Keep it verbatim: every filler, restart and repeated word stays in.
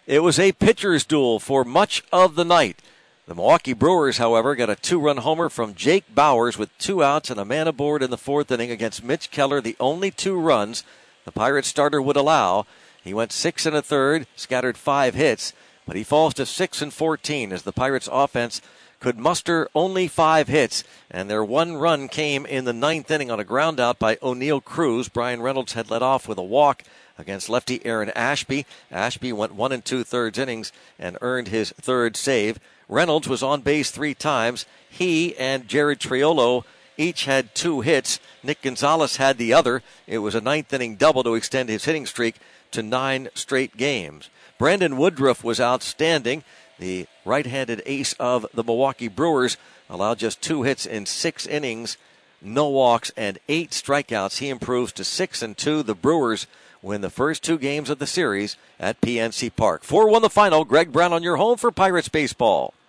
It was a pitcher's duel for much of the night. The Milwaukee Brewers, however, got a two-run homer from Jake Bauers with two outs and a man aboard in the fourth inning against Mitch Keller, the only two runs the Pirates starter would allow. He went six and a third, scattered five hits, but he falls to six and fourteen as the Pirates offense could muster only five hits, and their one run came in the ninth inning on a ground out by O'Neill Cruz. Brian Reynolds had led off with a walk against lefty Aaron Ashby. Ashby went one and two-thirds innings and earned his third save. Reynolds was on base three times. He and Jared Triolo each had two hits. Nick Gonzalez had the other. It was a ninth inning double to extend his hitting streak to nine straight games. Brandon Woodruff was outstanding. The right-handed ace of the Milwaukee Brewers allowed just two hits in six innings, no walks, and eight strikeouts. He improves to six and two. The Brewers win the first two games of the series at P N C Park. four one the final. Greg Brown on your home for Pirates baseball.